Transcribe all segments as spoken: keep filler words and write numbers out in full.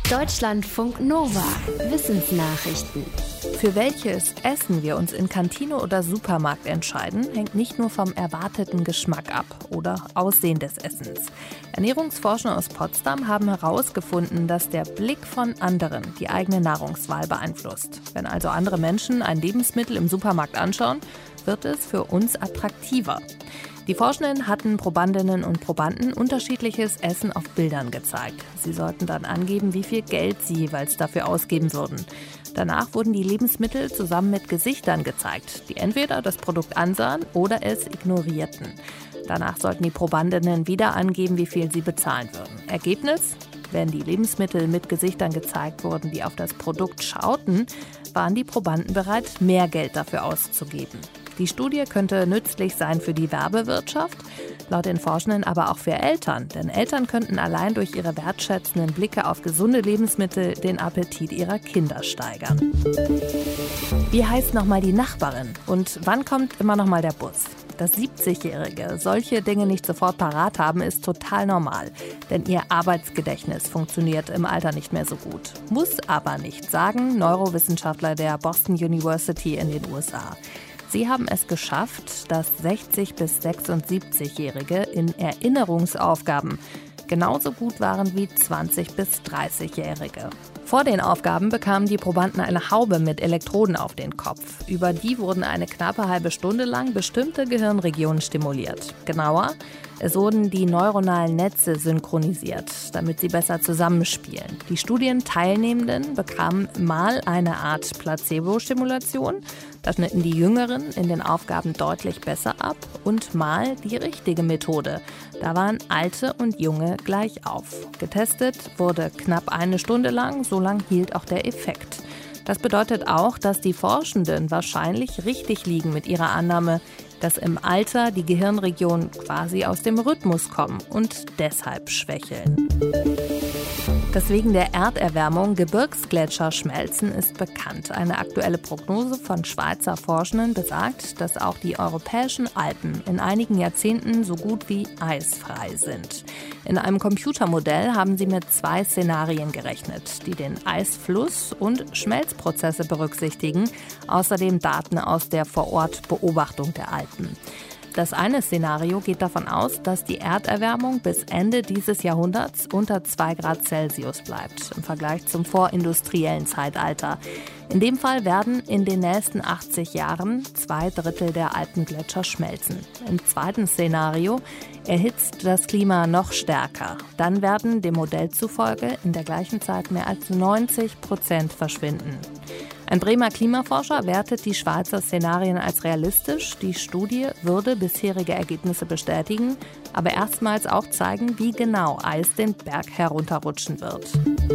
Deutschlandfunk Nova. Wissensnachrichten. Für welches Essen wir uns in Kantine oder Supermarkt entscheiden, hängt nicht nur vom erwarteten Geschmack ab oder Aussehen des Essens. Ernährungsforscher aus Potsdam haben herausgefunden, dass der Blick von anderen die eigene Nahrungswahl beeinflusst. Wenn also andere Menschen ein Lebensmittel im Supermarkt anschauen, wird es für uns attraktiver. Die Forschenden hatten Probandinnen und Probanden unterschiedliches Essen auf Bildern gezeigt. Sie sollten dann angeben, wie viel Geld sie jeweils dafür ausgeben würden. Danach wurden die Lebensmittel zusammen mit Gesichtern gezeigt, die entweder das Produkt ansahen oder es ignorierten. Danach sollten die Probandinnen wieder angeben, wie viel sie bezahlen würden. Ergebnis? Wenn die Lebensmittel mit Gesichtern gezeigt wurden, die auf das Produkt schauten, waren die Probanden bereit, mehr Geld dafür auszugeben. Die Studie könnte nützlich sein für die Werbewirtschaft, laut den Forschenden aber auch für Eltern. Denn Eltern könnten allein durch ihre wertschätzenden Blicke auf gesunde Lebensmittel den Appetit ihrer Kinder steigern. Wie heißt nochmal die Nachbarin? Und wann kommt immer nochmal der Bus? Dass siebzigjährige solche Dinge nicht sofort parat haben, ist total normal. Denn ihr Arbeitsgedächtnis funktioniert im Alter nicht mehr so gut. Muss aber nicht, sagen Neurowissenschaftler der Boston University in den U S A. Sie haben es geschafft, dass sechzig- bis sechsundsiebzigjährige in Erinnerungsaufgaben genauso gut waren wie zwanzig- bis dreißigjährige. Vor den Aufgaben bekamen die Probanden eine Haube mit Elektroden auf den Kopf. Über die wurden eine knappe halbe Stunde lang bestimmte Gehirnregionen stimuliert. Genauer, es wurden die neuronalen Netze synchronisiert, damit sie besser zusammenspielen. Die Studienteilnehmenden bekamen mal eine Art Placebo-Stimulation. Da schnitten die Jüngeren in den Aufgaben deutlich besser ab und mal die richtige Methode. Da waren Alte und Junge gleich auf. Getestet wurde knapp eine Stunde lang, so lang hielt auch der Effekt. Das bedeutet auch, dass die Forschenden wahrscheinlich richtig liegen mit ihrer Annahme, dass im Alter die Gehirnregionen quasi aus dem Rhythmus kommen und deshalb schwächeln. Dass wegen der Erderwärmung Gebirgsgletscher schmelzen, ist bekannt. Eine aktuelle Prognose von Schweizer Forschenden besagt, dass auch die europäischen Alpen in einigen Jahrzehnten so gut wie eisfrei sind. In einem Computermodell haben sie mit zwei Szenarien gerechnet, die den Eisfluss und Schmelzprozesse berücksichtigen, außerdem Daten aus der Vorortbeobachtung der Alpen. Das eine Szenario geht davon aus, dass die Erderwärmung bis Ende dieses Jahrhunderts unter zwei Grad Celsius bleibt, im Vergleich zum vorindustriellen Zeitalter. In dem Fall werden in den nächsten achtzig Jahren zwei Drittel der Alpengletscher schmelzen. Im zweiten Szenario erhitzt das Klima noch stärker. Dann werden dem Modell zufolge in der gleichen Zeit mehr als neunzig Prozent verschwinden. Ein Bremer Klimaforscher wertet die Schweizer Szenarien als realistisch. Die Studie würde bisherige Ergebnisse bestätigen, aber erstmals auch zeigen, wie genau Eis den Berg herunterrutschen wird.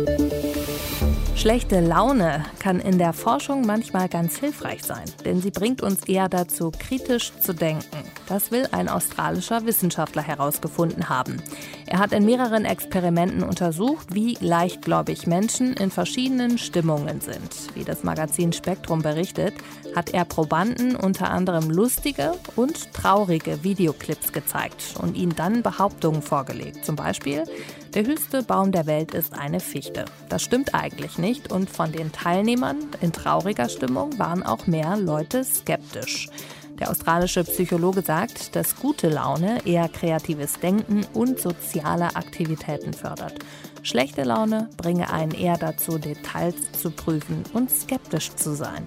Schlechte Laune kann in der Forschung manchmal ganz hilfreich sein, denn sie bringt uns eher dazu, kritisch zu denken. Das will ein australischer Wissenschaftler herausgefunden haben. Er hat in mehreren Experimenten untersucht, wie leichtgläubig Menschen in verschiedenen Stimmungen sind. Wie das Magazin Spektrum berichtet, hat er Probanden unter anderem lustige und traurige Videoclips gezeigt und ihnen dann Behauptungen vorgelegt. Zum Beispiel, der höchste Baum der Welt ist eine Fichte. Das stimmt eigentlich nicht und von den Teilnehmern in trauriger Stimmung waren auch mehr Leute skeptisch. Der australische Psychologe sagt, dass gute Laune eher kreatives Denken und soziale Aktivitäten fördert. Schlechte Laune bringe einen eher dazu, Details zu prüfen und skeptisch zu sein.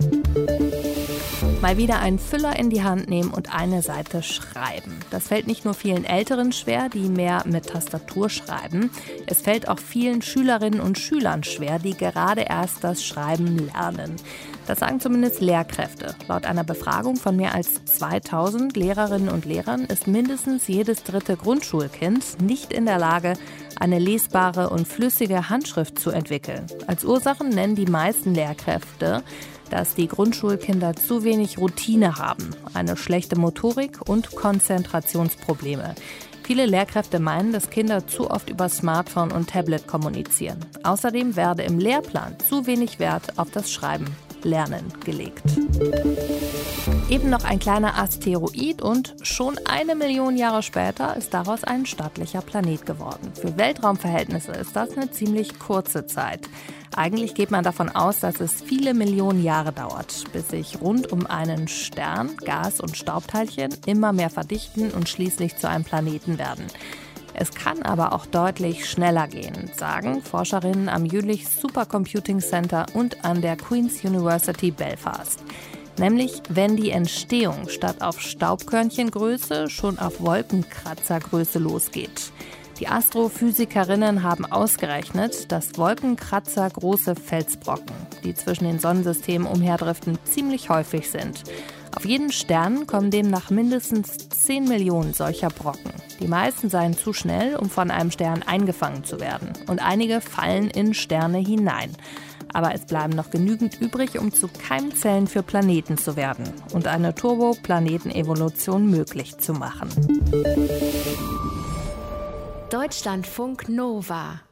Mal wieder einen Füller in die Hand nehmen und eine Seite schreiben. Das fällt nicht nur vielen Älteren schwer, die mehr mit Tastatur schreiben. Es fällt auch vielen Schülerinnen und Schülern schwer, die gerade erst das Schreiben lernen. Das sagen zumindest Lehrkräfte. Laut einer Befragung von mehr als zweitausend Lehrerinnen und Lehrern ist mindestens jedes dritte Grundschulkind nicht in der Lage, eine lesbare und flüssige Handschrift zu entwickeln. Als Ursachen nennen die meisten Lehrkräfte, dass die Grundschulkinder zu wenig Routine haben, eine schlechte Motorik und Konzentrationsprobleme. Viele Lehrkräfte meinen, dass Kinder zu oft über Smartphone und Tablet kommunizieren. Außerdem werde im Lehrplan zu wenig Wert auf das Schreiben Lernen gelegt. Eben noch ein kleiner Asteroid und schon eine Million Jahre später ist daraus ein stattlicher Planet geworden. Für Weltraumverhältnisse ist das eine ziemlich kurze Zeit. Eigentlich geht man davon aus, dass es viele Millionen Jahre dauert, bis sich rund um einen Stern Gas- und Staubteilchen immer mehr verdichten und schließlich zu einem Planeten werden. Es kann aber auch deutlich schneller gehen, sagen Forscherinnen am Jülich Supercomputing Center und an der Queen's University Belfast. Nämlich, wenn die Entstehung statt auf Staubkörnchengröße schon auf Wolkenkratzergröße losgeht. Die Astrophysikerinnen haben ausgerechnet, dass Wolkenkratzer große Felsbrocken, die zwischen den Sonnensystemen umherdriften, ziemlich häufig sind. Auf jeden Stern kommen demnach mindestens zehn Millionen solcher Brocken. Die meisten seien zu schnell, um von einem Stern eingefangen zu werden. Und einige fallen in Sterne hinein. Aber es bleiben noch genügend übrig, um zu Keimzellen für Planeten zu werden und eine Turbo-Planetenevolution möglich zu machen. Deutschlandfunk Nova